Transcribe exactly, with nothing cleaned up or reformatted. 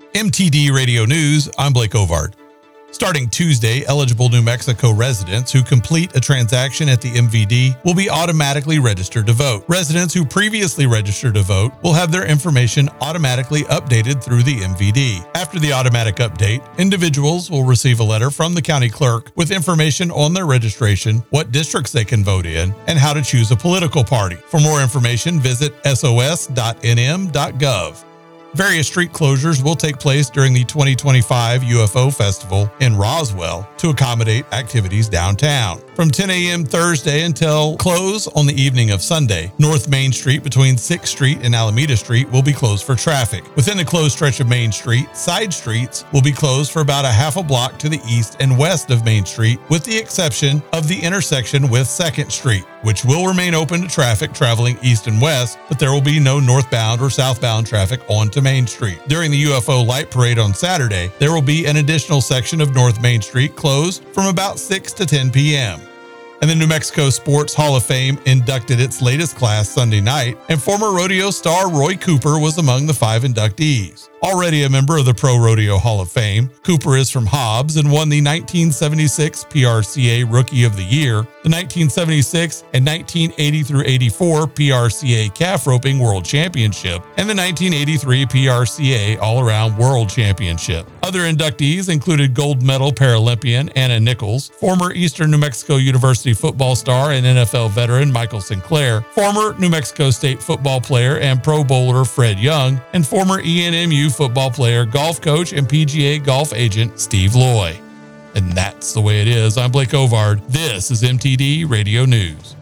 M T D Radio News, I'm Blake Ovard. Starting Tuesday, eligible New Mexico residents who complete a transaction at the M V D will be automatically registered to vote. Residents who previously registered to vote will have their information automatically updated through the M V D. After the automatic update, individuals will receive a letter from the county clerk with information on their registration, what districts they can vote in, and how to choose a political party. For more information, visit S O S dot N M dot gov. Various street closures will take place during the twenty twenty-five U F O Festival in Roswell to accommodate activities downtown. From ten a.m. Thursday until close on the evening of Sunday, North Main Street between sixth Street and Alameda Street will be closed for traffic. Within the closed stretch of Main Street, side streets will be closed for about a half a block to the east and west of Main Street, with the exception of the intersection with second Street, which will remain open to traffic traveling east and west, but there will be no northbound or southbound traffic onto Main Street. During the U F O Light Parade on Saturday, there will be an additional section of North Main Street closed from about six to ten p.m. And the New Mexico Sports Hall of Fame inducted its latest class Sunday night, and former rodeo star Roy Cooper was among the five inductees. Already a member of the Pro Rodeo Hall of Fame, Cooper is from Hobbs and won the nineteen seventy-six P R C A Rookie of the Year, the nineteen seventy-six and nineteen eighty through eighty-four P R C A Calf Roping World Championship, and the nineteen eighty-three P R C A All-Around World Championship. Other inductees included gold medal Paralympian Anna Nichols, former Eastern New Mexico University football star and N F L veteran Michael Sinclair, former New Mexico State football player and Pro Bowler Fred Young, and former E N M U football player, golf coach, and P G A golf agent Steve Loy. And that's the way it is. I'm Blake Ovard. This is M T D Radio News.